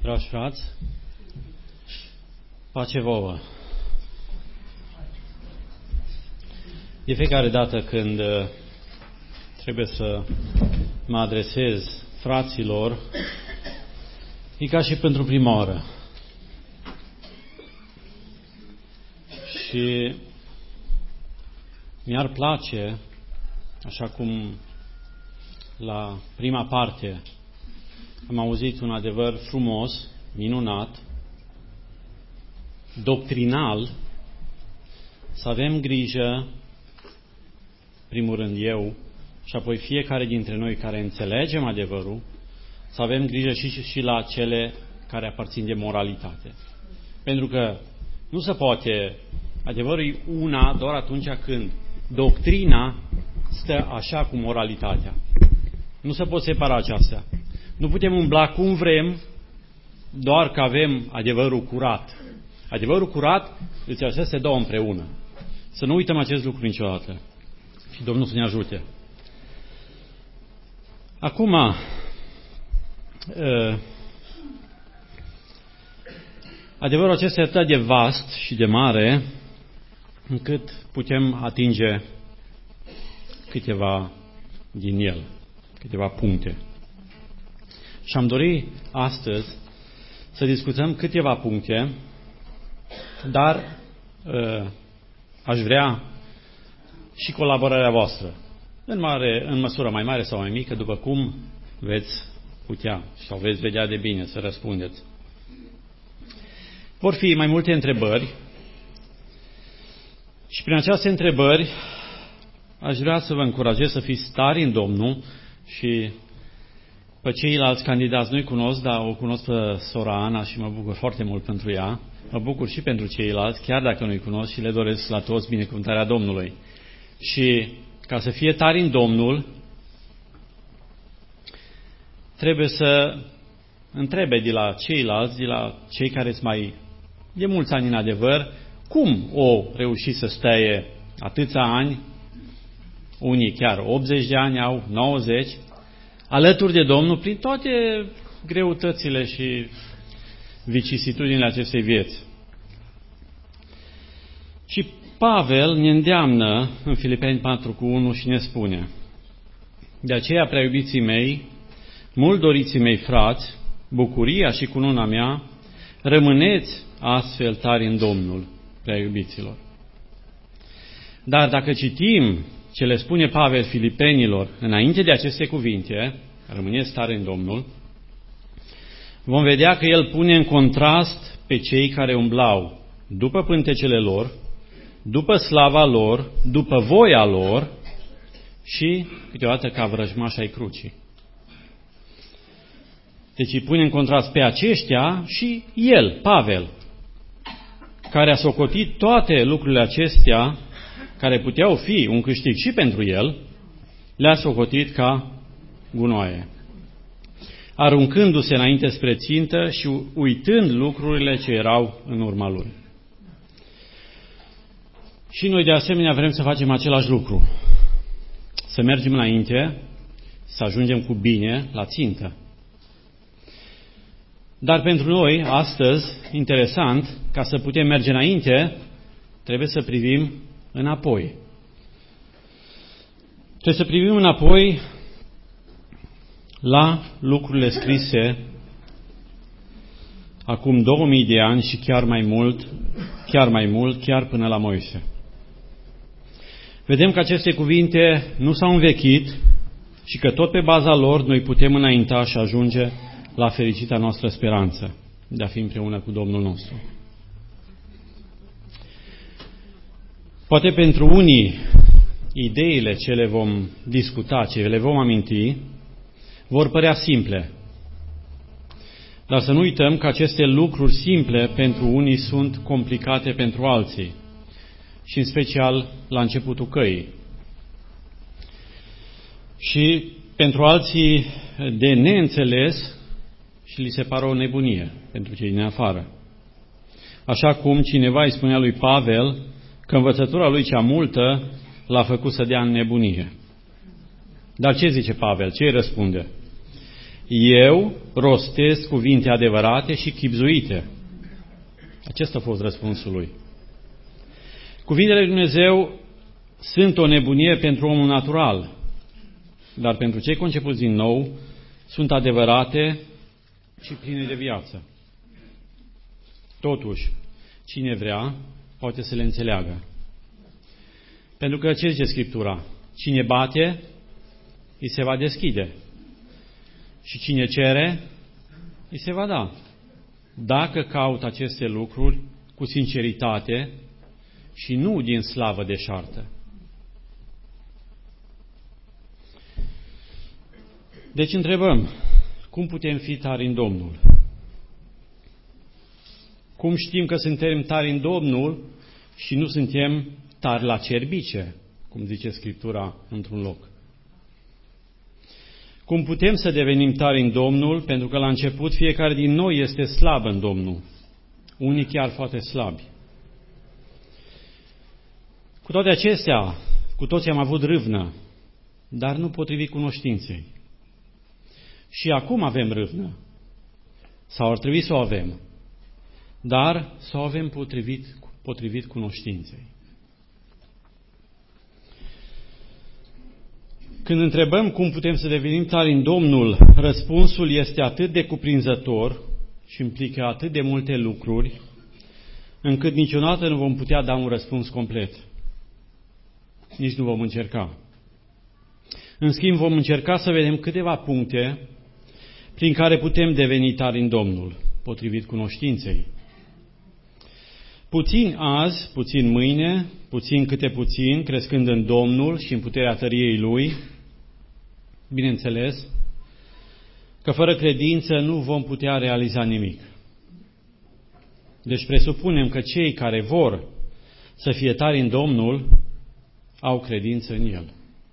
Dragi frați, pace vouă! De fiecare dată când trebuie să mă adresez fraților, e ca și pentru prima oară. Și mi-ar place, așa cum la prima parte am auzit un adevăr frumos, minunat, doctrinal, să avem grijă, primul rând eu, și apoi fiecare dintre noi care înțelegem adevărul, să avem grijă și la cele care aparțin de moralitate. Pentru că nu se poate, adevărul e una doar atunci când doctrina stă așa cu moralitatea. Nu se pot separa aceastea. Nu putem umbla cum vrem, doar că avem adevărul curat. Adevărul curat, deci aceste două împreună. Să nu uităm acest lucru niciodată. Și Domnul să ne ajute. Acum, adevărul acesta e atât de vast și de mare, încât putem atinge câteva din el, câteva puncte. Și am dorit astăzi să discutăm câteva puncte, dar aș vrea și colaborarea voastră, în măsură mai mare sau mai mică, după cum veți putea sau veți vedea de bine să răspundeți. Vor fi mai multe întrebări și prin aceste întrebări aș vrea să vă încurajez să fiți tari în Domnul și pe ceilalți candidați nu-i cunosc, dar o cunosc pe sora Ana și mă bucur foarte mult pentru ea. Mă bucur și pentru ceilalți, chiar dacă nu-i cunosc, și le doresc la toți binecuvântarea Domnului. Și ca să fie tari în Domnul, trebuie să întrebe de la ceilalți, de la cei care sunt mai de mulți ani în adevăr, cum o reuși să stea atâția ani, unii chiar 80 de ani au, 90, alături de Domnul, prin toate greutățile și vicisitudinile acestei vieți. Și Pavel ne îndeamnă în Filipeni 4:1 și ne spune: de aceea, prea iubiții mei, mult doriții mei frați, bucuria și cununa mea, rămâneți astfel tari în Domnul, prea iubiților. Dar dacă citim ce le spune Pavel filipenilor înainte de aceste cuvinte, rămâneți tari în Domnul, vom vedea că el pune în contrast pe cei care umblau după pântecele lor, după slava lor, după voia lor și câteodată ca vrăjmași ai crucii. Deci îi pune în contrast pe aceștia și el, Pavel, care a socotit toate lucrurile acestea care puteau fi un câștig și pentru el, le-a socotit ca gunoaie, aruncându-se înainte spre țintă și uitând lucrurile ce erau în urma lui. Și noi de asemenea vrem să facem același lucru, să mergem înainte, să ajungem cu bine la țintă. Dar pentru noi, astăzi, interesant, ca să putem merge înainte, trebuie să privim înapoi. Trebuie să privim înapoi la lucrurile scrise acum 2000 de ani și chiar mai mult, chiar până la Moise. Vedem că aceste cuvinte nu s-au învechit și că tot pe baza lor noi putem înainta și ajunge la fericita noastră speranță de a fi împreună cu Domnul nostru. Poate pentru unii, ideile ce le vom discuta, ce le vom aminti, vor părea simple. Dar să nu uităm că aceste lucruri simple pentru unii sunt complicate pentru alții. Și în special la începutul căii. Și pentru alții de neînțeles și li se pare o nebunie pentru cei din afară. Așa cum cineva îi spunea lui Pavel că învățătura lui cea multă l-a făcut să dea în nebunie. Dar ce zice Pavel? Ce îi răspunde? Eu rostesc cuvinte adevărate și chibzuite. Acesta a fost răspunsul lui. Cuvintele lui Dumnezeu sunt o nebunie pentru omul natural, dar pentru cei concepuți din nou sunt adevărate și pline de viață. Totuși, cine vrea, poate să le înțeleagă. Pentru că ce zice Scriptura? Cine bate, îi se va deschide. Și cine cere, îi se va da. Dacă caută aceste lucruri cu sinceritate și nu din slavă deșartă. Deci întrebăm, cum putem fi tari în Domnul? Cum știm că suntem tari în Domnul și nu suntem tari la cerbice, cum zice Scriptura într-un loc? Cum putem să devenim tari în Domnul? Pentru că la început fiecare din noi este slab în Domnul. Unii chiar foarte slabi. Cu toate acestea, cu toții am avut râvnă, dar nu potrivit cunoștinței. Și acum avem râvnă. Sau ar trebui să o avem. Dar să o avem potrivit cunoștinței. Când întrebăm cum putem să devenim tari în Domnul, răspunsul este atât de cuprinzător și implică atât de multe lucruri, încât niciodată nu vom putea da un răspuns complet. Nici nu vom încerca. În schimb, vom încerca să vedem câteva puncte prin care putem deveni tari în Domnul, potrivit cunoștinței. Puțin azi, puțin mâine, puțin câte puțin, crescând în Domnul și în puterea tăriei Lui, bineînțeles că fără credință nu vom putea realiza nimic. Deci presupunem că cei care vor să fie tari în Domnul au credință în El.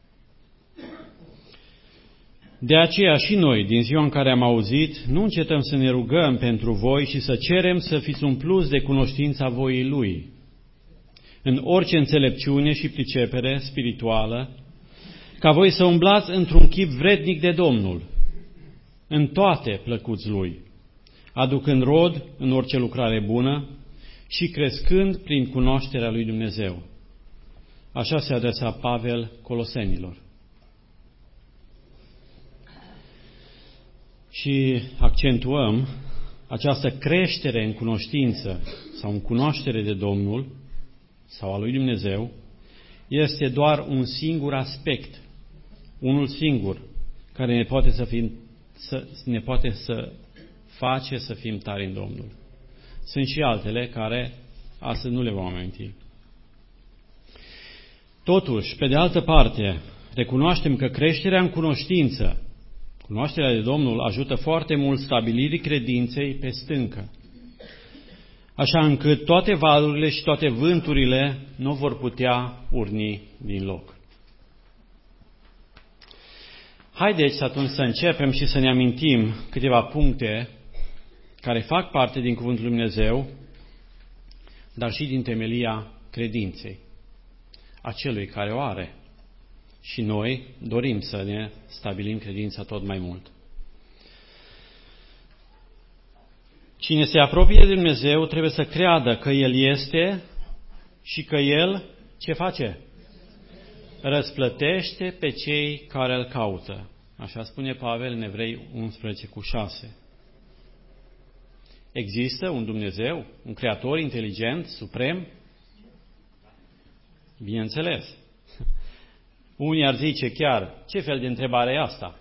De aceea și noi, din ziua în care am auzit, nu încetăm să ne rugăm pentru voi și să cerem să fiți umpluți de cunoștința voii Lui, în orice înțelepciune și pricepere spirituală, ca voi să umblați într-un chip vrednic de Domnul, în toate plăcuți Lui, aducând rod în orice lucrare bună și crescând prin cunoașterea lui Dumnezeu. Așa se adresa Pavel Colosenilor. Și accentuăm această creștere în cunoștință sau în cunoaștere de Domnul sau a lui Dumnezeu este doar un singur aspect, unul singur, care ne poate să face să fim tari în Domnul. Sunt și altele care astăzi nu le vom aminti. Totuși, pe de altă parte, recunoaștem că creșterea în cunoștință, cunoașterea de Domnul, ajută foarte mult stabilirii credinței pe stâncă, așa încât toate valurile și toate vânturile nu vor putea urni din loc. Haideți atunci să începem și să ne amintim câteva puncte care fac parte din Cuvântul Lui Dumnezeu, dar și din temelia credinței a celui care o are. Și noi dorim să ne stabilim credința tot mai mult. Cine se apropie de Dumnezeu trebuie să creadă că El este și că El ce face? Răsplătește pe cei care îl caută. Așa spune Pavel în Evrei 11:6. Există un Dumnezeu, un Creator inteligent, suprem? Bineînțeles. Unii ar zice chiar, ce fel de întrebare e asta?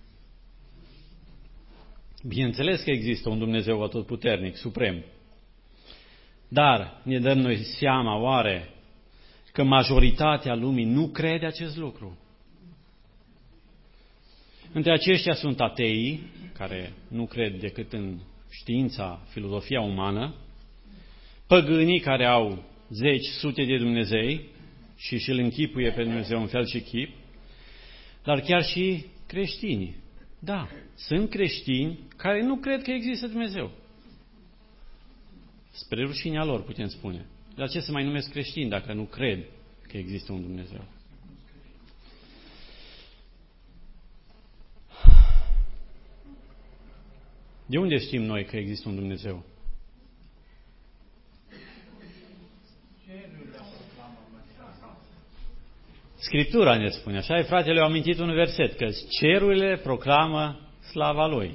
Bineînțeles că există un Dumnezeu atotputernic, suprem. Dar ne dăm noi seama, oare, că majoritatea lumii nu crede acest lucru? Între aceștia sunt ateii, care nu cred decât în știința, filozofia umană, păgânii care au zeci, sute de Dumnezei și îl închipuie pe Dumnezeu în fel și chip, dar chiar și creștinii. Da, sunt creștini care nu cred că există Dumnezeu. Spre rușinea lor, putem spune. Dar ce se mai numesc creștini dacă nu cred că există un Dumnezeu? De unde știm noi că există un Dumnezeu? Scriptura ne spune, așa, fratele a amintit un verset, că cerurile proclamă slava Lui.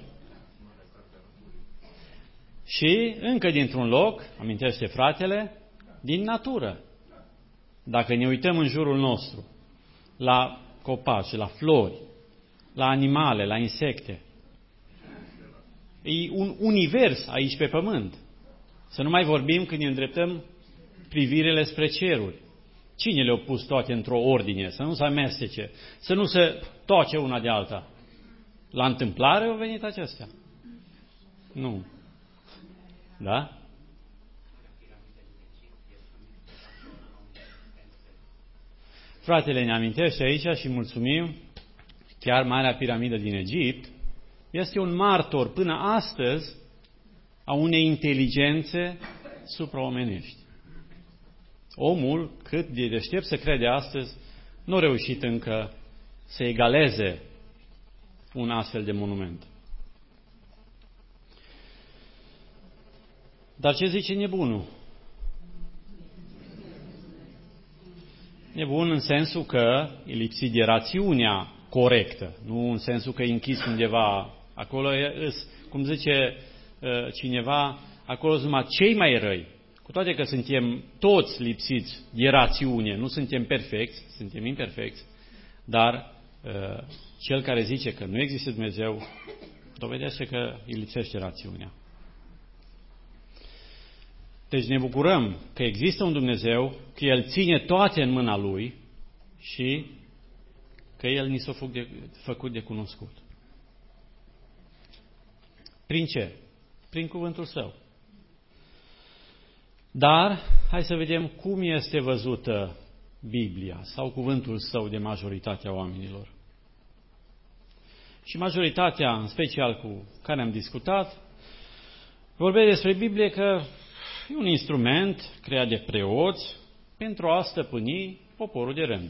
Și încă dintr-un loc, amintește fratele, din natură. Dacă ne uităm în jurul nostru, la copaci, la flori, la animale, la insecte, e un univers aici pe pământ. Să nu mai vorbim când ne îndreptăm privirile spre ceruri. Cine le-a pus toate într-o ordine? Să nu se amestece, să nu se toce una de alta. La întâmplare au venit acestea? Nu. Da? Fratele ne amintește aici și mulțumim, chiar Marea Piramidă din Egipt este un martor până astăzi a unei inteligențe supraomenești. Omul, cât de deștept se crede astăzi, nu a reușit încă să egaleze un astfel de monument. Dar ce zice nebunul? Nebun în sensul că e lipsit de rațiunea corectă, nu în sensul că e închis undeva. Acolo, cum zice cineva, acolo sunt numai cei mai răi. Cu toate că suntem toți lipsiți de rațiune, nu suntem perfecți, suntem imperfecți, dar cel care zice că nu există Dumnezeu, dovedește că îi lipsește rațiunea. Deci ne bucurăm că există un Dumnezeu, că El ține toate în mâna Lui și că El ni s-a făcut de cunoscut. Prin ce? Prin cuvântul Său. Dar, hai să vedem cum este văzută Biblia sau cuvântul Său de majoritatea oamenilor. Și majoritatea, în special cu care am discutat, vorbește despre Biblie că e un instrument creat de preoți pentru a stăpâni poporul de rând.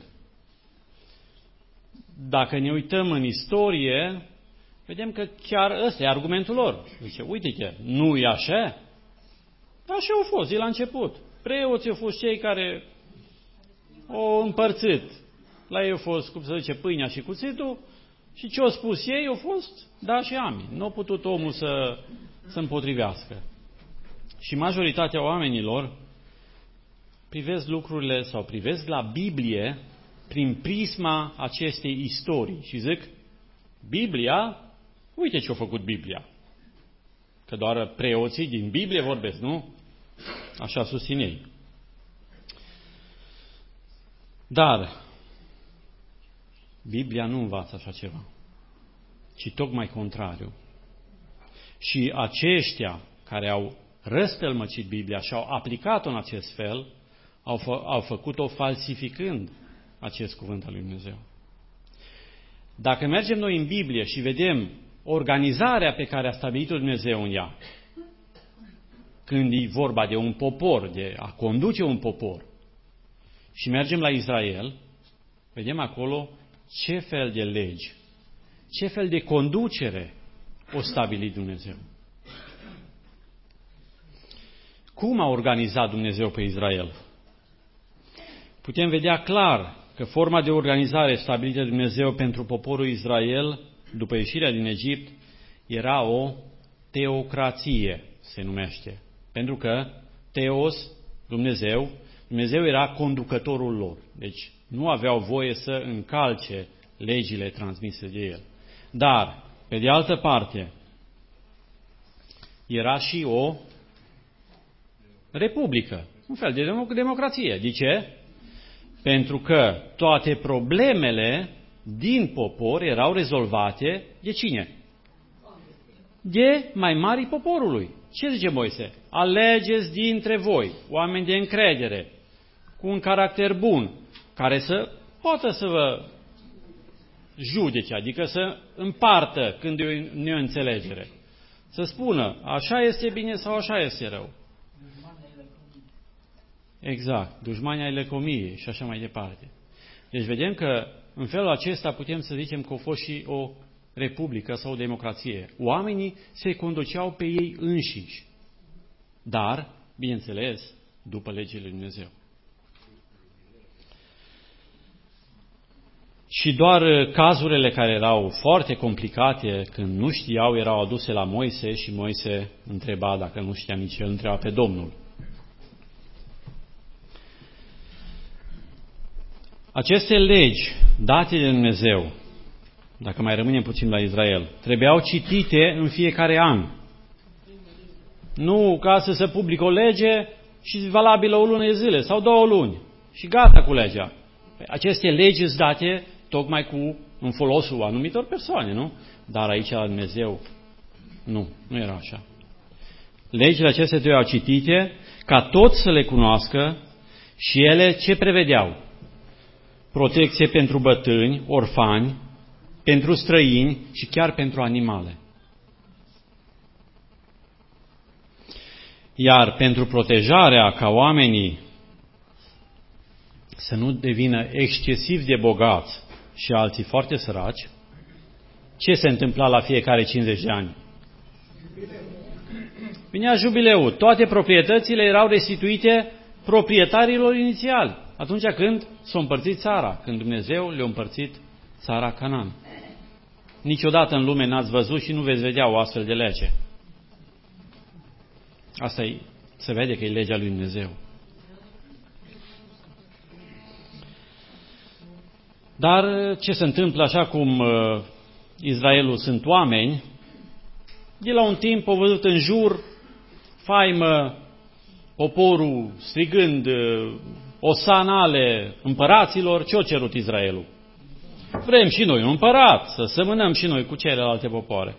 Dacă ne uităm în istorie, vedem că chiar ăsta e argumentul lor. Zice, uite-te, nu e așa? Așa au fost, de la început. Preoții au fost cei care au împărțit. La ei au fost, cum se zice, pâinea și cuțitul și ce au spus ei au fost da și amin. Nu a putut omul să împotrivească. Și majoritatea oamenilor privesc lucrurile sau privesc la Biblie prin prisma acestei istorii și zic, Biblia, uite ce a făcut Biblia. Că doar preoții din Biblie vorbesc, nu? Așa susțin ei. Dar Biblia nu învață așa ceva, ci tocmai contrariu. Și aceștia care au răstălmăcit Biblia și au aplicat-o în acest fel, au făcut-o falsificând acest cuvânt al lui Dumnezeu. Dacă mergem noi în Biblie și vedem organizarea pe care a stabilit-o Dumnezeu în ea, când e vorba de un popor, de a conduce un popor, și mergem la Israel, vedem acolo ce fel de legi, ce fel de conducere o stabilit Dumnezeu. Cum a organizat Dumnezeu pe Israel? Putem vedea clar că forma de organizare stabilită de Dumnezeu pentru poporul Israel, după ieșirea din Egipt, era o teocrație, se numește. Pentru că Teos, Dumnezeu era conducătorul lor. Deci nu aveau voie să încalce legile transmise de El. Dar, pe de altă parte, era și o republică, un fel de democrație. De ce? Pentru că toate problemele din popor erau rezolvate de cine? De mai mari poporului. Ce zice Moise? Alegeți dintre voi oameni de încredere, cu un caracter bun, care să poată să vă judece, adică să împartă când e o neînțelegere. Să spună, așa este bine sau așa este rău. Exact, dușmanii ai lăcomiei și așa mai departe. Deci vedem că în felul acesta putem să zicem că a fost și o republică sau democrație. Oamenii se conduceau pe ei înșiși, dar, bineînțeles, după legile lui Dumnezeu. Și doar cazurile care erau foarte complicate, când nu știau, erau aduse la Moise și Moise întreba, dacă nu știa nici el, întreba pe Domnul. Aceste legi date de Dumnezeu, dacă mai rămânem puțin la Israel, trebuiau citite în fiecare an. Nu ca să se publică o lege și valabilă o lună de zile sau 2 luni și gata cu legea. Aceste legi sunt date tocmai în folosul anumitor persoane, nu? Dar aici la Dumnezeu nu era așa. Legile acestea trebuiau citite ca toți să le cunoască și ele ce prevedeau? Protecție pentru bătrâni, orfani, pentru străini și chiar pentru animale. Iar pentru protejarea ca oamenii să nu devină excesiv de bogați și alții foarte săraci, ce se întâmpla la fiecare 50 de ani? Vinea jubileul. Toate proprietățile erau restituite proprietarilor inițiali, atunci când s-a împărțit țara, când Dumnezeu le-a împărțit țara Canaan. Niciodată în lume n-ați văzut și nu veți vedea o astfel de lege. Asta se vede că e legea lui Dumnezeu. Dar ce se întâmplă, așa cum Israelul sunt oameni, de la un timp au văzut în jur faimă poporul strigând osanale împăraților, ce-o cerut Israelul? Vrem și noi un împărat, să semănăm și noi cu celelalte popoare.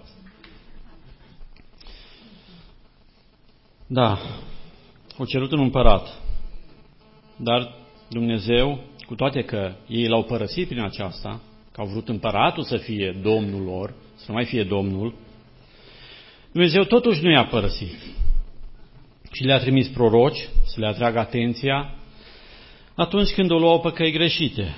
Da, au cerut un împărat, dar Dumnezeu, cu toate că ei l-au părăsit prin aceasta, că au vrut împăratul să fie domnul lor, să nu mai fie domnul, Dumnezeu totuși nu i-a părăsit și le-a trimis proroci să le atragă atenția atunci când o luau pe căi greșite.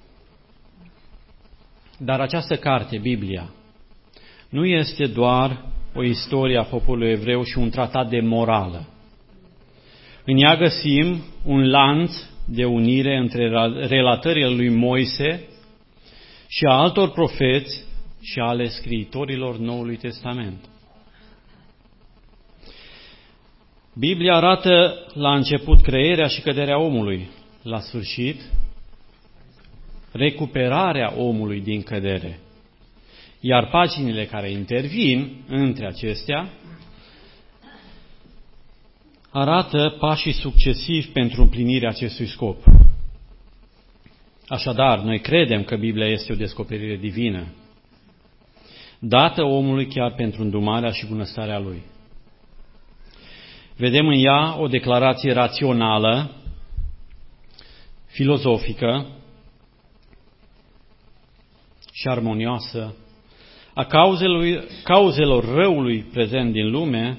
Dar această carte, Biblia, nu este doar o istorie a poporului evreu și un tratat de morală. În ea găsim un lanț de unire între relatările lui Moise și a altor profeți și ale scriitorilor Noului Testament. Biblia arată la început crearea și căderea omului, la sfârșit recuperarea omului din cădere. Iar paginile care intervin între acestea arată pașii succesivi pentru împlinirea acestui scop. Așadar, noi credem că Biblia este o descoperire divină, dată omului chiar pentru îndumarea și bunăstarea lui. Vedem în ea o declarație rațională, filozofică și armonioasă a cauzelor răului prezent din lume,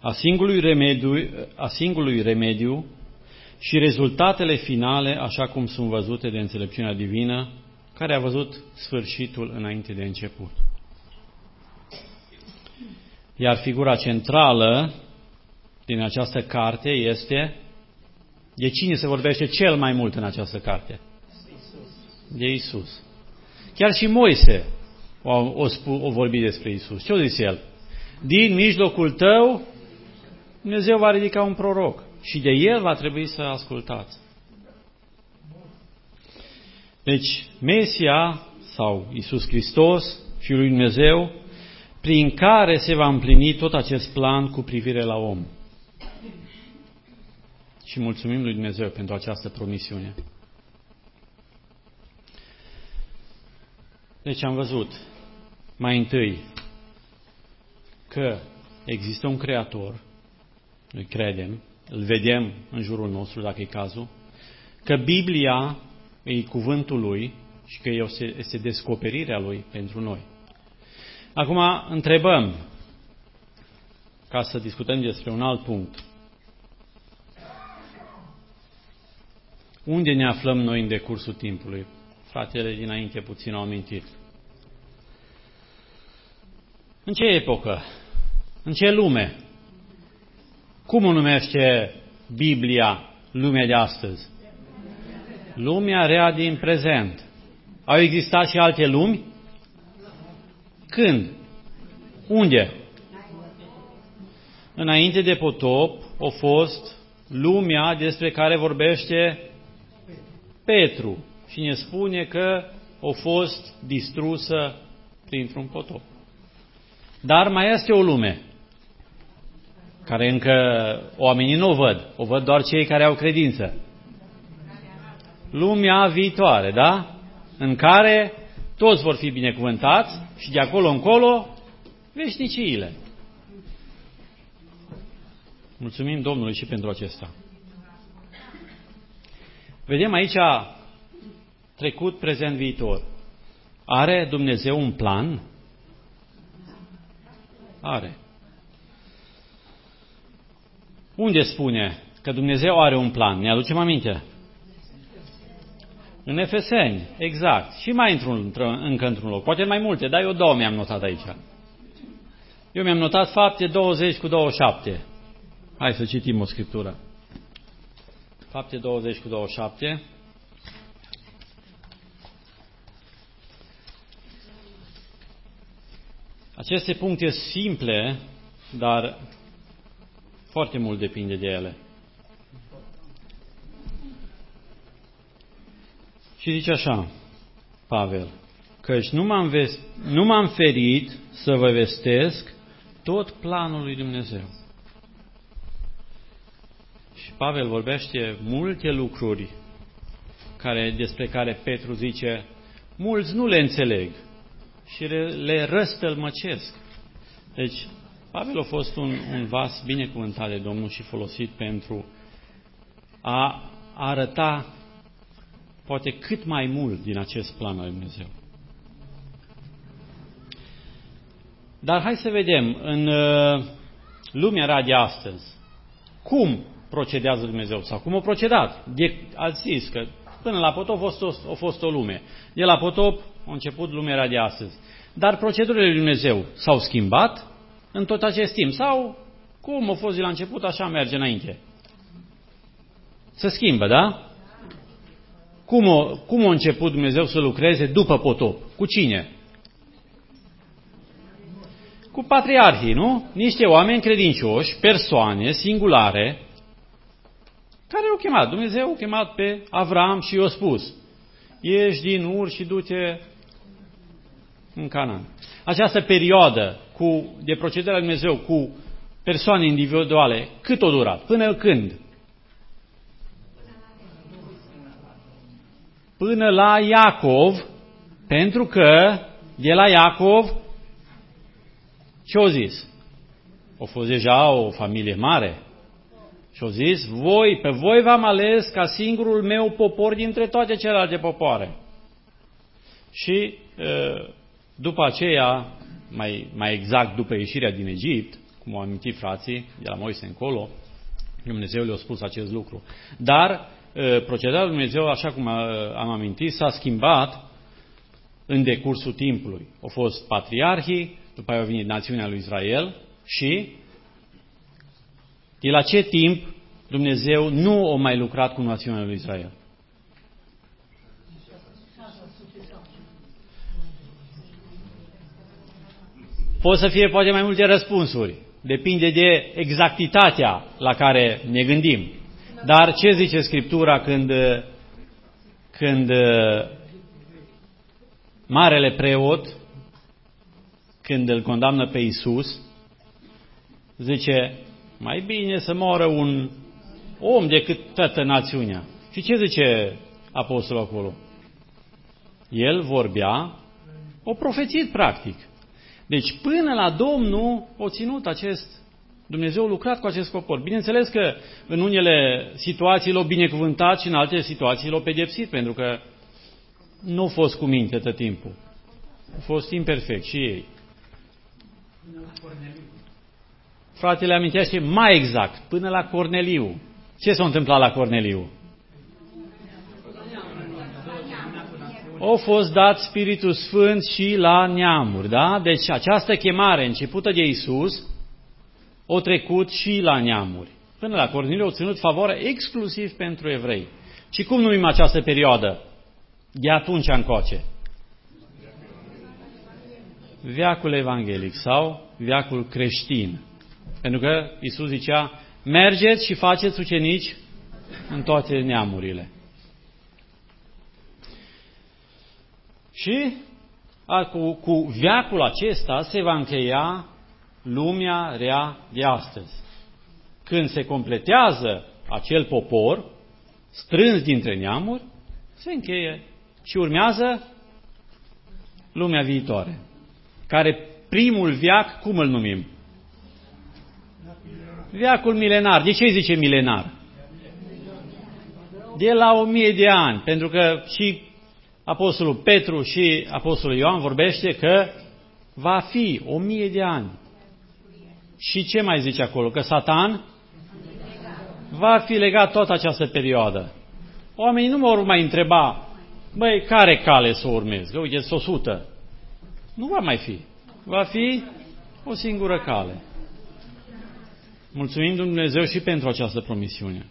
a singurului remediu și rezultatele finale, așa cum sunt văzute de înțelepciunea divină, care a văzut sfârșitul înainte de început. Iar figura centrală din această carte este: de cine se vorbește cel mai mult în această carte? De Iisus. Chiar și Moise o vorbi despre Iisus. Ce-o zis el? Din mijlocul tău Dumnezeu va ridica un proroc și de el va trebui să ascultați. Deci, Mesia sau Iisus Hristos, Fiul lui Dumnezeu, prin care se va împlini tot acest plan cu privire la om. Și mulțumim lui Dumnezeu pentru această promisiune. Deci am văzut mai întâi că există un Creator, noi credem, îl vedem în jurul nostru, dacă e cazul, că Biblia e cuvântul Lui și că este descoperirea Lui pentru noi. Acum întrebăm, ca să discutăm despre un alt punct, unde ne aflăm noi în decursul timpului? Fratele dinainte puțin au amintit. În ce epocă? În ce lume? Cum o numește Biblia lumea de astăzi? Lumea rea din prezent. Au existat și alte lumi? Când? Unde? Înainte de potop a fost lumea despre care vorbește Petru și ne spune că a fost distrusă printr-un potop. Dar mai este o lume care încă oamenii nu o văd. O văd doar cei care au credință. Lumea viitoare, da? În care toți vor fi binecuvântați și de acolo încolo veșniciile. Mulțumim Domnului și pentru acesta. Vedem aici trecut, prezent, viitor. Are Dumnezeu un plan? Are. Unde spune că Dumnezeu are un plan? Ne aducem aminte? În Efeseni, exact. Și mai încă într-un loc. Poate mai multe, dar eu două mi-am notat aici. Eu mi-am notat Fapte 20:27. Hai să citim o scriptură. Fapte 20:27. Aceste puncte simple, dar foarte mult depinde de ele. Și zice așa, Pavel, căci nu m-am ferit să vă vestesc tot planul lui Dumnezeu. Și Pavel vorbește multe lucruri despre care Petru zice, mulți nu le înțeleg și le răstălmăcesc. Deci, Pavel a fost un vas binecuvântat de Domnul și folosit pentru a arăta poate cât mai mult din acest plan al lui Dumnezeu. Dar hai să vedem în lumea rea de astăzi cum procedează Dumnezeu sau cum a procedat. Ați zis că până la potop a fost o lume. De la potop a început lumea rea de astăzi. Dar procedurile lui Dumnezeu s-au schimbat în tot acest timp. Sau cum a fost de la început, așa merge înainte. Se schimbă, da? Cum a început Dumnezeu să lucreze după potop? Cu cine? Cu patriarhii, nu? Niște oameni credincioși, persoane singulare, care au chemat. Dumnezeu a chemat pe Avram și i-a spus, ieși din Ur și du-te în Canaan. Această perioadă de procedere a lui Dumnezeu cu persoane individuale, cât a durat? Până când? Până la Iacov, pentru că de la Iacov ce-a zis? A fost deja o familie mare. Și-a zis, pe voi v-am ales ca singurul meu popor dintre toate celelalte popoare. Și după aceea, mai exact după ieșirea din Egipt, cum au amintit frații, de la Moise încolo, Dumnezeu le-a spus acest lucru. Dar procedura lui Dumnezeu, așa cum am amintit, s-a schimbat în decursul timpului. Au fost patriarhii, după aia a venit națiunea lui Israel și de la ce timp Dumnezeu nu a mai lucrat cu națiunea lui Israel? Pot să fie poate mai multe răspunsuri. Depinde de exactitatea la care ne gândim. Dar ce zice Scriptura când marele preot, când îl condamnă pe Iisus, zice, mai bine să moară un om decât toată națiunea. Și ce zice apostolul acolo? El vorbea, o profețit practic. Deci până la Domnul a ținut Dumnezeu a lucrat cu acest popor. Bineînțeles că în unele situații l-a binecuvântat și în alte situații l-a pedepsit, pentru că nu a fost cu minte tot timpul. A fost imperfect și ei. Fratele amintește mai exact, până la Corneliu. Ce s-a întâmplat la Corneliu? a fost dat Spiritul Sfânt și la neamuri, da? Deci această chemare începută de Iisus a trecut și la neamuri. Până la Corneliu au ținut favoare exclusiv pentru evrei. Și cum numim această perioadă? De atunci încoace. Veacul evanghelic sau veacul creștin. Pentru că Iisus zicea, mergeți și faceți ucenici în toate neamurile. Și cu veacul acesta se va încheia lumea rea de astăzi. Când se completează acel popor strâns dintre neamuri, se încheie și urmează lumea viitoare. Care primul veac, cum îl numim? Veacul milenar. De ce zice milenar? De la 1000 de ani. Pentru că și Apostolul Petru și Apostolul Ioan vorbește că va fi 1000 de ani. Și ce mai zice acolo? Că Satan va fi legat toată această perioadă. Oamenii nu vor mai întreba, băi, care cale să urmez? Că uite, 100. Nu va mai fi. Va fi o singură cale. Mulțumim Dumnezeu și pentru această promisiune.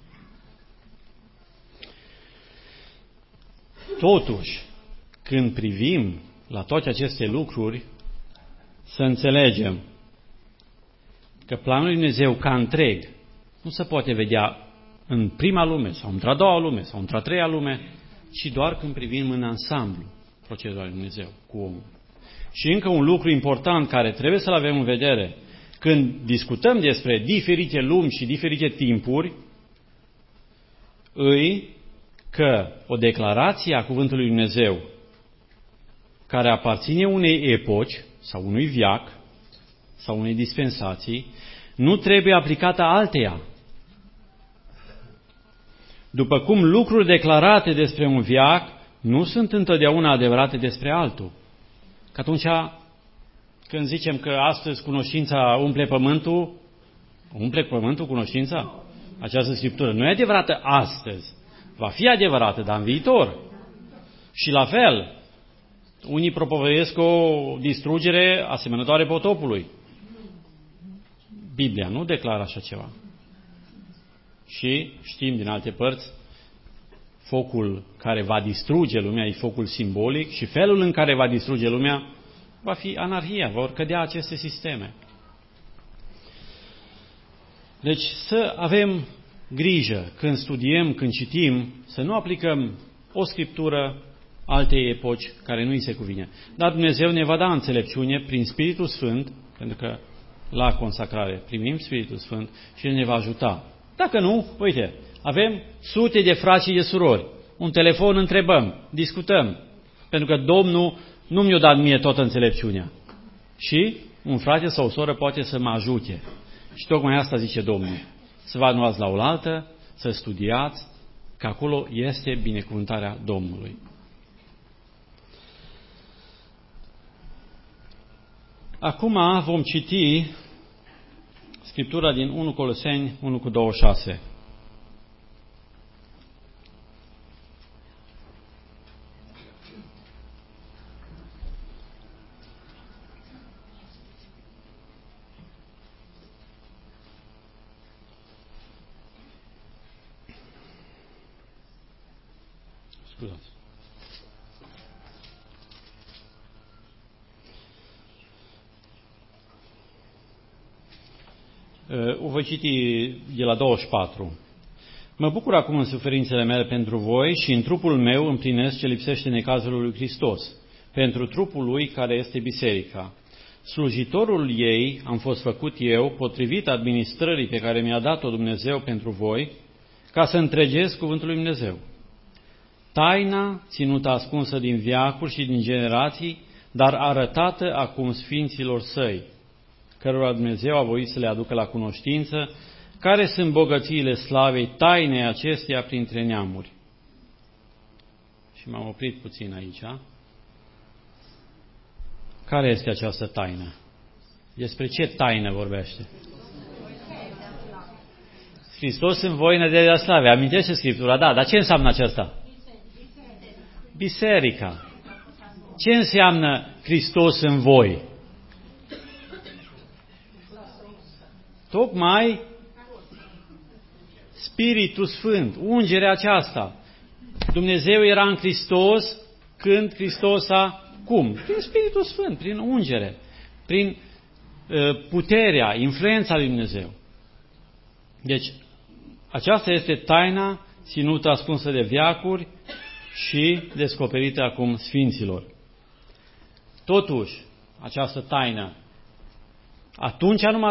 Totuși, când privim la toate aceste lucruri, să înțelegem că planul lui Dumnezeu ca întreg nu se poate vedea în prima lume sau într-a doua lume sau într-a treia lume, ci doar când privim în ansamblu procedura lui Dumnezeu cu omul. Și încă un lucru important care trebuie să-l avem în vedere când discutăm despre diferite lumi și diferite timpuri, îi că o declarație a cuvântului lui Dumnezeu care aparține unei epoci sau unui veac sau unei dispensații, nu trebuie aplicată alteia. După cum lucruri declarate despre un veac nu sunt întotdeauna adevărate despre altul. Că atunci, când zicem că astăzi cunoștința umple pământul cunoștința? Această scriptură nu e adevărată astăzi. Va fi adevărată, dar în viitor. Și la fel, unii propovăduiesc o distrugere asemănătoare potopului. Biblia nu declară așa ceva. Și știm din alte părți, focul care va distruge lumea e focul simbolic și felul în care va distruge lumea va fi anarhia, vor cădea aceste sisteme. Deci să avem grijă când studiem, când citim, să nu aplicăm o scriptură altei epoci care nu îi se cuvine. Dar Dumnezeu ne va da înțelepciune prin Spiritul Sfânt, pentru că la consacrare primim Spiritul Sfânt și ne va ajuta. Dacă nu, uite, avem sute de frați și de surori. Un telefon întrebăm, discutăm, pentru că Domnul nu mi-a dat mie toată înțelepciunea. Și un frate sau o soră poate să mă ajute. Și tocmai asta zice Domnul. Să vă adunați la oaltă, să studiați, că acolo este binecuvântarea Domnului. Acum vom citi Scriptura din 1 Coloseni 1:26. Scuzați. O voi citi de la 24. Mă bucur acum în suferințele mele pentru voi și în trupul meu împlinesc ce lipsește necazul lui Hristos, pentru trupul lui care este biserica. Slujitorul ei am fost făcut eu, potrivit administrării pe care mi-a dat-o Dumnezeu pentru voi, ca să întregesc cuvântul lui Dumnezeu. Taina ținută ascunsă din veacuri și din generații, dar arătată acum sfinților săi, cărora Dumnezeu a voit să le aducă la cunoștință, care sunt bogățiile slavei tainei acesteia printre neamuri. Și m-am oprit puțin aici. Care este această taină? Despre ce taină vorbește? Hristos în voi nădejdea slavei. Amintește Scriptura, da, dar ce înseamnă aceasta? biserica. Ce înseamnă Hristos în voi? Tocmai Spiritul Sfânt, ungerea aceasta. Dumnezeu era în Hristos când Hristos cum? Prin Spiritul Sfânt, prin ungere, prin puterea, influența lui Dumnezeu. Deci, aceasta este taina ținută ascunsă de veacuri și descoperită acum Sfinților. Totuși, această taină, atunci numai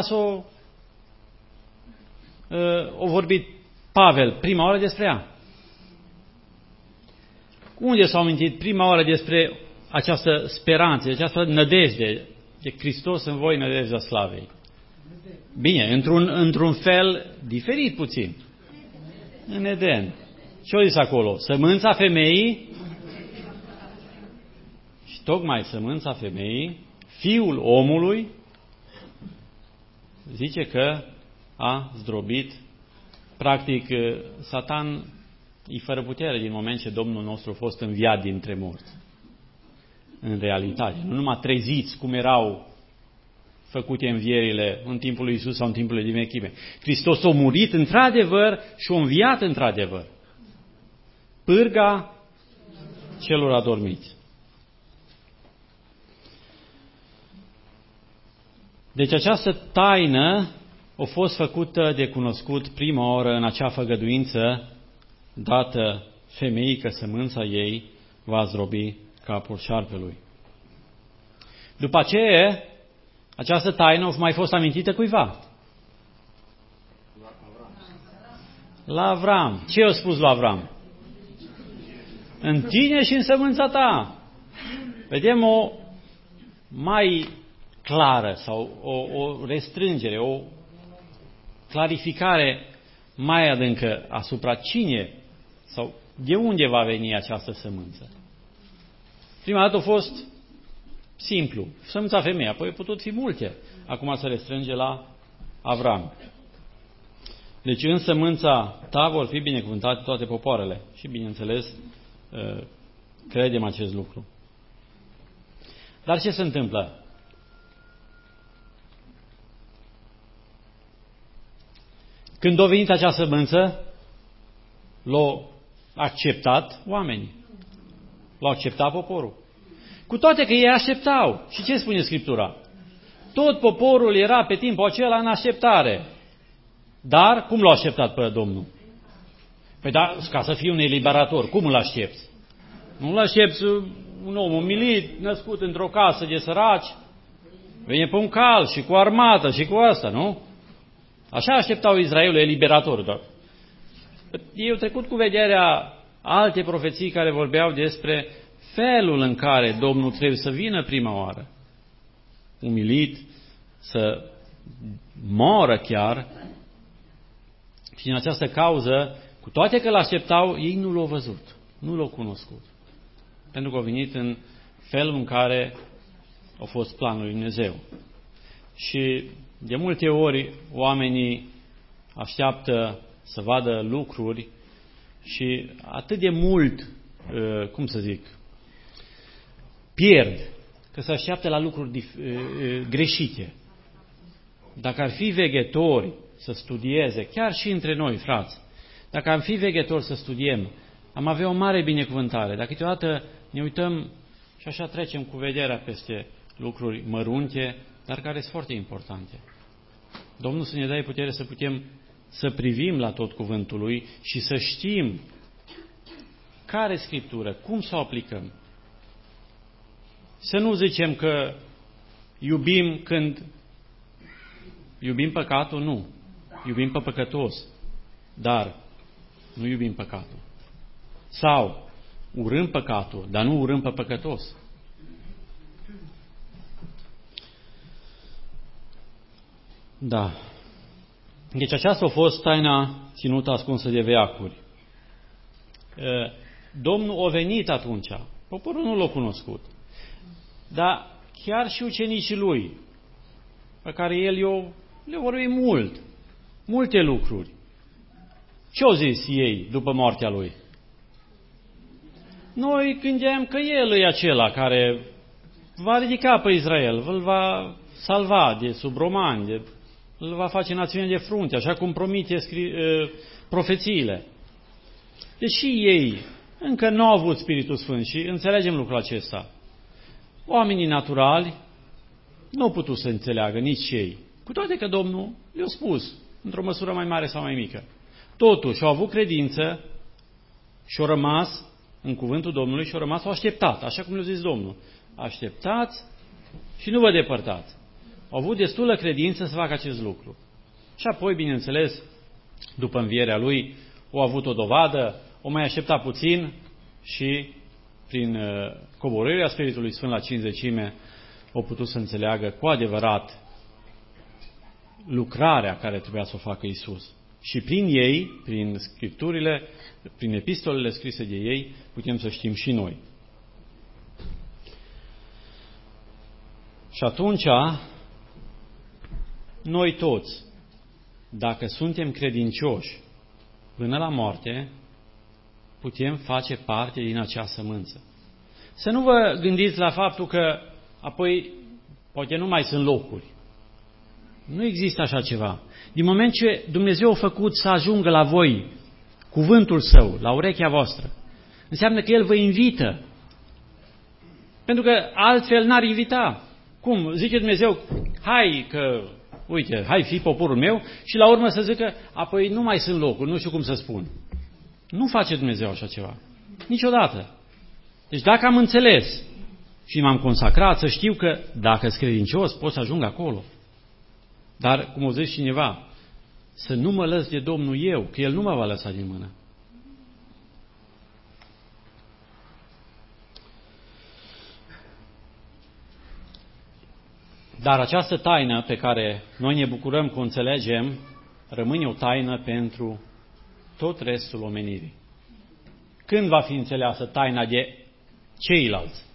o vorbit Pavel prima oară despre ea. Unde s-a amintit prima oară despre această speranță, această nădejde de Hristos în voi, nădejdea slavei? Bine, într-un fel diferit puțin. În Eden. Ce-o zis acolo? Sămânța femeii și tocmai sămânța femeii, fiul omului, zice că a zdrobit, practic, Satan e fără putere din moment ce Domnul nostru a fost înviat dintre morți. În realitate. Nu numai treziți cum erau făcute învierile în timpul lui Iisus sau în timpul lui vechime. Hristos a murit într-adevăr și a înviat într-adevăr. Pârga celor adormiți. Deci această taină a fost făcută de cunoscut prima oară în acea făgăduință dată femeii că sămânța ei va zdrobi capul șarpelui. După aceea, această taină a mai fost amintită cuiva? La Avram. Ce a spus la Avram? În tine și în sămânța ta. Vedem o mai clară sau o restrângere, o clarificare mai adâncă asupra cine sau de unde va veni această sămânță. Prima dată a fost simplu, sămânța femeii, apoi au putut fi multe. Acum se restrânge la Avram. Deci în sămânța ta vor fi binecuvântate toate popoarele. Și bineînțeles, credem acest lucru. Dar ce se întâmplă? Când a venit acea sămânță, l-au acceptat oamenii. L-au acceptat poporul. Cu toate că ei așteptau. Și ce spune Scriptura? Tot poporul era pe timpul acela în așteptare. Dar cum l-a așteptat pe Domnul? Păi da, ca să fie un eliberator, cum îl aștepți? Nu îl aștepți un om umilit, născut într-o casă de săraci, vine pe un cal și cu armată și cu asta, nu? Așa așteptau Israelul eliberatorul. Dar ei au trecut cu vederea alte profeții care vorbeau despre felul în care Domnul trebuie să vină prima oară. Umilit, să moară chiar. Și în această cauză, cu toate că l-așteptau, ei nu l-au văzut, nu l-au cunoscut. Pentru că au venit în felul în care a fost planul lui Dumnezeu. Și de multe ori oamenii așteaptă să vadă lucruri și atât de mult, pierd, că se așteaptă la lucruri greșite. Dacă ar fi veghetori să studieze, chiar și între noi, frați, dacă am fi veghetori să studiem, am avea o mare binecuvântare. Dacă câteodată ne uităm și așa trecem cu vederea peste lucruri mărunte, dar care sunt foarte importante. Domnul să ne dea putere să putem să privim la tot cuvântul Lui și să știm care Scriptură, cum să o aplicăm. Să nu zicem că iubim când iubim păcatul, nu. Iubim pe păcătos, dar nu iubim păcatul. Sau urâm păcatul, dar nu urâm pe păcătos. Da. Deci aceasta a fost taina ținută ascunsă de veacuri. Domnul a venit atunci. Poporul nu l-a cunoscut. Dar chiar și ucenicii lui, pe care el le-a vorbit multe lucruri. Ce au zis ei după moartea lui? Noi gândeam că El e acela care va ridica pe Israel, îl va salva de sub romani, îl va face națiune de frunte, așa cum promite profețiile. Deși ei încă nu au avut Spiritul Sfânt și înțelegem lucrul acesta. Oamenii naturali nu au putut să înțeleagă nici ei, cu toate că Domnul le-a spus, într-o măsură mai mare sau mai mică. Totuși, au avut credință și au rămas în cuvântul Domnului și au rămas, au așteptat, așa cum le-a zis Domnul. Așteptați și nu vă depărtați. Au avut destulă credință să facă acest lucru. Și apoi, bineînțeles, după învierea lui, au avut o dovadă, au mai așteptat puțin și prin coborârea Spiritului Sfânt la cincizecime au putut să înțeleagă cu adevărat lucrarea care trebuia să o facă Iisus. Și prin ei, prin Scripturile, prin epistolele scrise de ei, putem să știm și noi. Și atunci, noi toți, dacă suntem credincioși până la moarte, putem face parte din acea sămânță. Să nu vă gândiți la faptul că apoi poate nu mai sunt locuri. Nu există așa ceva. Din moment ce Dumnezeu a făcut să ajungă la voi cuvântul Său, la urechea voastră, înseamnă că El vă invită. Pentru că altfel n-ar invita. Cum? Zice Dumnezeu, hai că, uite, hai fi poporul meu și la urmă să zică, apoi nu mai sunt locuri, nu știu cum să spun. Nu face Dumnezeu așa ceva. Niciodată. Deci dacă am înțeles și m-am consacrat, să știu că dacă sunt credincios, pot să ajung acolo. Dar, cum o zice cineva, să nu mă lăs de Domnul eu, că El nu mă va lăsa din mână. Dar această taină pe care noi ne bucurăm că o înțelegem, rămâne o taină pentru tot restul omenirii. Când va fi înțeleasă taina de ceilalți?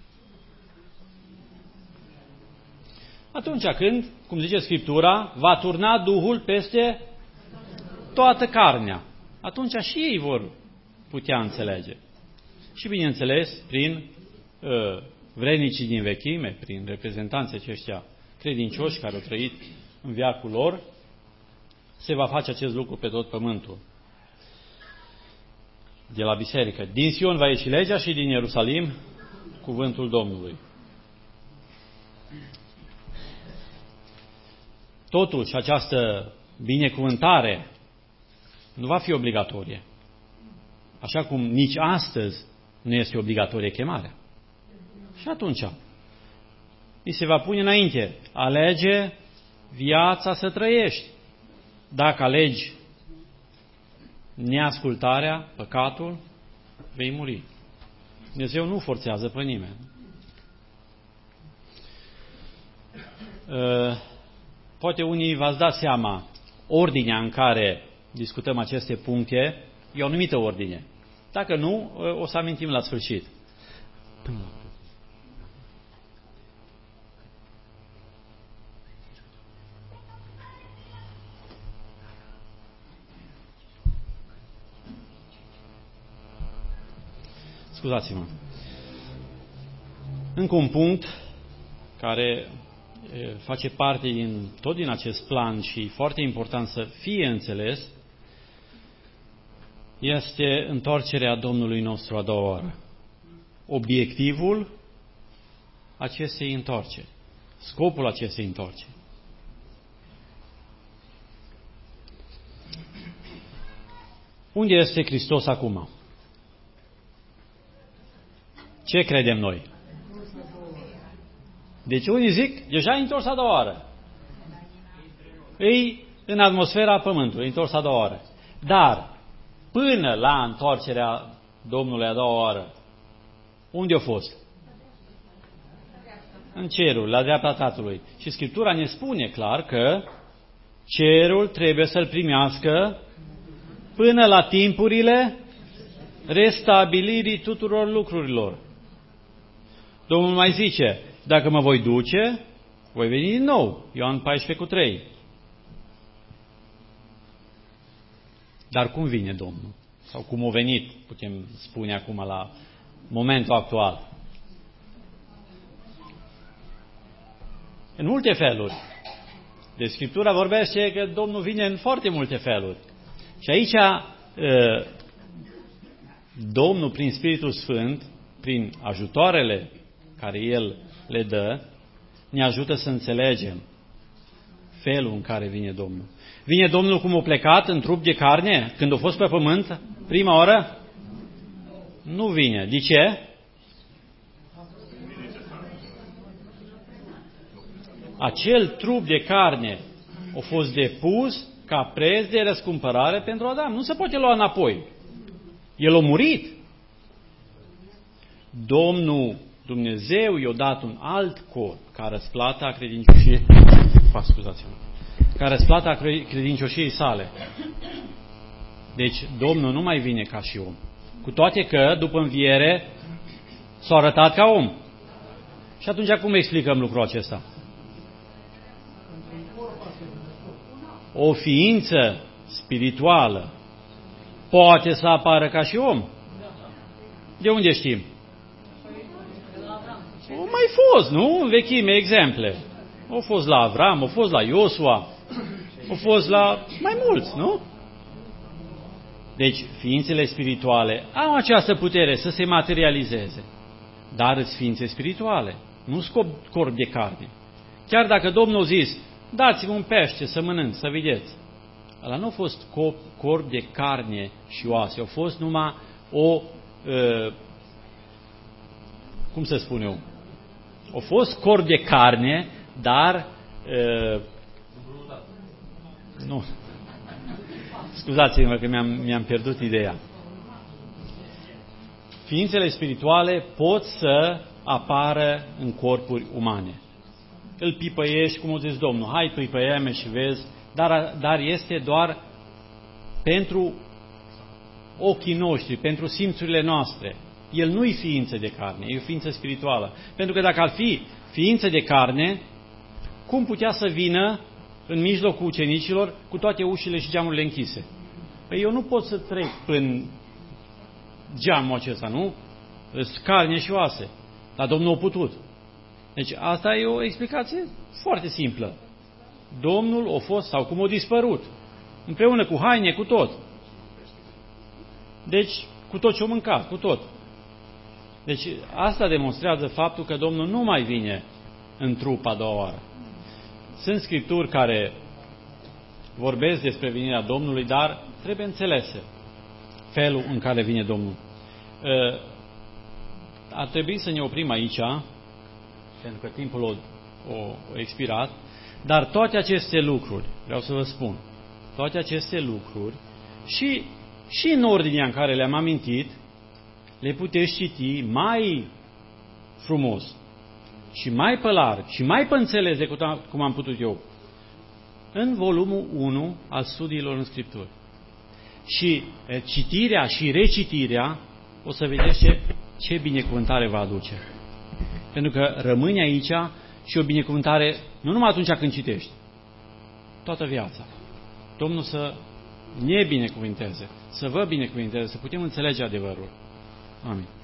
Atunci când, cum zice Scriptura, va turna Duhul peste toată carnea. Atunci și ei vor putea înțelege. Și bineînțeles, prin vrednicii din vechime, prin reprezentanții aceștia credincioși care au trăit în veacul lor, se va face acest lucru pe tot pământul. De la biserică. Din Sion va ieși legea și din Ierusalim cuvântul Domnului. Totuși, această binecuvântare nu va fi obligatorie. Așa cum nici astăzi nu este obligatorie chemarea. Și atunci, îi se va pune înainte, alege viața să trăiești. Dacă alegi neascultarea, păcatul, vei muri. Dumnezeu nu forțează pe nimeni. Poate unii v-ați dat seama, ordinea în care discutăm aceste puncte e o anumită ordine. Dacă nu, o să amintim la sfârșit. Scuzați-mă. Încă un punct care face parte din acest plan și foarte important să fie înțeles, este întoarcerea Domnului nostru a doua oară. Obiectivul acestei întoarceri. Scopul acestei întoarceri. Unde este Hristos acum? Ce credem noi? Deci unii zic, deja e întors a doua oară. E în atmosfera Pământului, e întors a doua oară. Dar, până la întoarcerea Domnului a doua oară, unde a fost? În cerul, la dreapta Tatălui. Și Scriptura ne spune clar că cerul trebuie să-L primească până la timpurile restabilirii tuturor lucrurilor. Domnul mai zice, dacă mă voi duce, voi veni din nou. Ioan 14:3. Dar cum vine Domnul? Sau cum a venit, putem spune acum la momentul actual? În multe feluri. Deci Scriptura vorbește că Domnul vine în foarte multe feluri. Și aici Domnul, prin Spiritul Sfânt, prin ajutoarele care El le dă, ne ajută să înțelegem felul în care vine Domnul. Vine Domnul cum a plecat în trup de carne când a fost pe pământ prima oară? Nu vine. De ce? Acel trup de carne a fost depus ca preț de răscumpărare pentru Adam. Nu se poate lua înapoi. El a murit. Domnul Dumnezeu i-a dat un alt corp ca răsplata credincioșiei. Scuzați-mă. Ca răsplata credincioșiei sale. Deci Domnul nu mai vine ca și om. Cu toate că, după înviere, s-a arătat ca om. Și atunci cum explicăm lucrul acesta? O ființă spirituală poate să apară ca și om. De unde știm? Au mai fost, nu? În vechime exemple. Au fost la Avram, au fost la Iosua, au fost la mai mulți, nu? Deci, ființele spirituale au această putere să se materializeze, dar sunt ființe spirituale, nu scop corp de carne. Chiar dacă Domnul a zis, dați-mi un pește să mănânc, să vedeți. Ăla nu a fost corp de carne și oase, a fost numai o, cum să spun eu, a fost corp de carne, dar, nu, scuzați-mă că mi-am pierdut ideea. Ființele spirituale pot să apară în corpuri umane. Îl pipăiești, cum a zis Domnul, hai pipăie-me și vezi, dar este doar pentru ochii noștri, pentru simțurile noastre. El nu-i ființă de carne, e o ființă spirituală. Pentru că dacă ar fi ființă de carne, cum putea să vină în mijlocul ucenicilor cu toate ușile și geamurile închise? Păi eu nu pot să trec prin geamul acesta, nu? Sunt carne și oase. Dar Domnul a putut. Deci asta e o explicație foarte simplă. Domnul a fost, sau cum a dispărut, împreună cu haine, cu tot. Deci, cu tot ce-o mâncat, cu tot. Deci asta demonstrează faptul că Domnul nu mai vine în trup a doua oară. Sunt scripturi care vorbesc despre venirea Domnului, dar trebuie înțelese felul în care vine Domnul. Ar trebui să ne oprim aici, pentru că timpul a expirat, dar toate aceste lucruri, vreau să vă spun, toate aceste lucruri și în ordinea în care le-am amintit, le puteți citi mai frumos și mai pe larg și mai pe înțeles decât cum am putut eu în volumul 1 al studiilor în Scripturi. Și citirea și recitirea o să vedeți ce binecuvântare va aduce. Pentru că rămâne aici și o binecuvântare nu numai atunci când citești, toată viața. Domnul să ne binecuvânteze, să vă binecuvânteze, să putem înțelege adevărul. Amin.